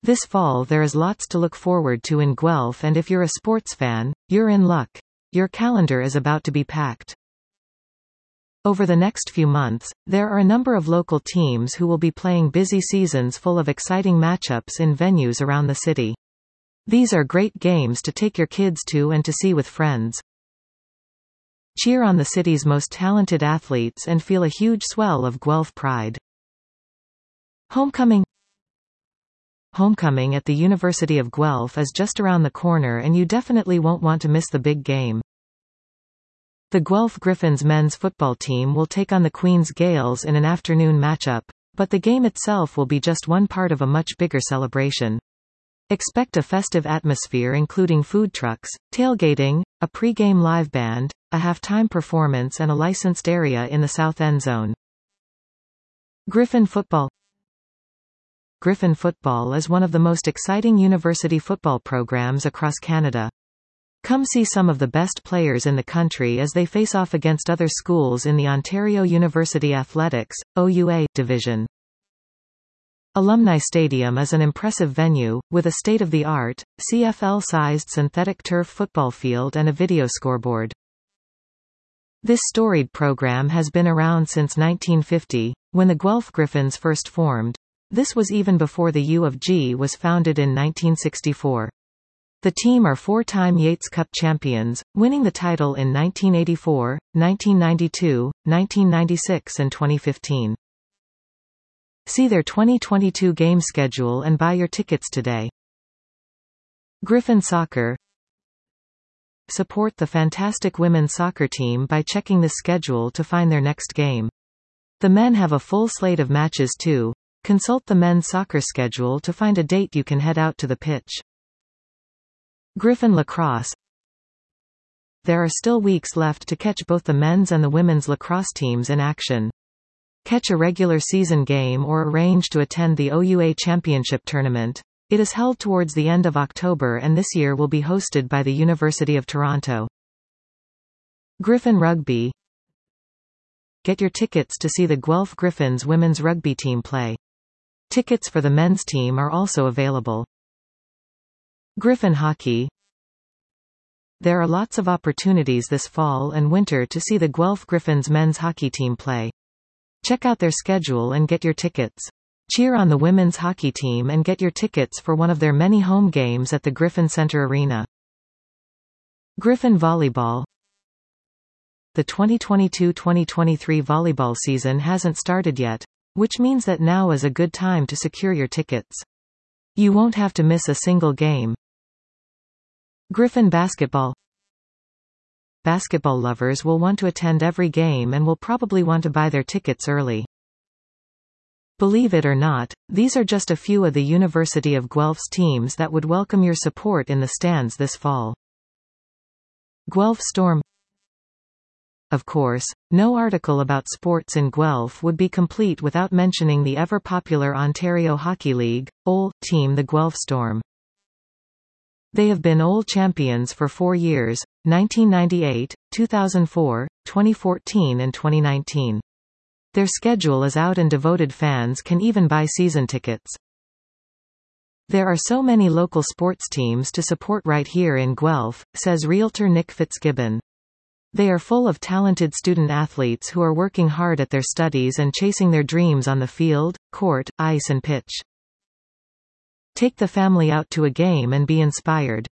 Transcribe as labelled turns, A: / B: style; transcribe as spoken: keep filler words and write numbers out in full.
A: This fall there is lots to look forward to in Guelph, and if you're a sports fan, you're in luck. Your calendar is about to be packed. Over the next few months, there are a number of local teams who will be playing busy seasons full of exciting matchups in venues around the city. These are great games to take your kids to and to see with friends. Cheer on the city's most talented athletes and feel a huge swell of Guelph pride. Homecoming. Homecoming at the University of Guelph is just around the corner, and you definitely won't want to miss the big game. The Guelph Griffins men's football team will take on the Queen's Gaels in an afternoon matchup, but the game itself will be just one part of a much bigger celebration. Expect a festive atmosphere including food trucks, tailgating, a pre-game live band, a halftime performance and a licensed area in the south end zone. Griffin football. Griffin football is one of the most exciting university football programs across Canada. Come see some of the best players in the country as they face off against other schools in the Ontario University Athletics, O U A, division. Alumni Stadium is an impressive venue, with a state-of-the-art, C F L-sized synthetic turf football field and a video scoreboard. This storied program has been around since nineteen fifty, when the Guelph Griffins first formed. This was even before the U of G was founded in nineteen sixty-four. The team are four-time Yates Cup champions, winning the title in nineteen eighty-four, nineteen ninety-two, nineteen ninety-six and twenty fifteen. See their twenty twenty-two game schedule and buy your tickets today. Griffin Soccer. Support the fantastic women's soccer team by checking the schedule to find their next game. The men have a full slate of matches too. Consult the men's soccer schedule to find a date you can head out to the pitch. Griffin Lacrosse. There are still weeks left to catch both the men's and the women's lacrosse teams in action. Catch a regular season game or arrange to attend the O U A Championship Tournament. It is held towards the end of October and this year will be hosted by the University of Toronto. Griffin Rugby. Get your tickets to see the Guelph Griffins women's rugby team play. Tickets for the men's team are also available. Griffin Hockey. There are lots of opportunities this fall and winter to see the Guelph Griffins men's hockey team play. Check out their schedule and get your tickets. Cheer on the women's hockey team and get your tickets for one of their many home games at the Griffin Centre Arena. Griffin Volleyball. The twenty twenty-two twenty twenty-three volleyball season hasn't started yet, which means that now is a good time to secure your tickets. You won't have to miss a single game. Griffin Basketball. Basketball lovers will want to attend every game and will probably want to buy their tickets early. Believe it or not, these are just a few of the University of Guelph's teams that would welcome your support in the stands this fall. Guelph Storm. Of course, no article about sports in Guelph would be complete without mentioning the ever-popular Ontario Hockey League, O L, team the Guelph Storm. They have been O L champions for four years, nineteen ninety-eight, two thousand four, twenty fourteen and twenty nineteen. Their schedule is out and devoted fans can even buy season tickets. There are so many local sports teams to support right here in Guelph, says Realtor Nick Fitzgibbon. They are full of talented student athletes who are working hard at their studies and chasing their dreams on the field, court, ice and pitch. Take the family out to a game and be inspired.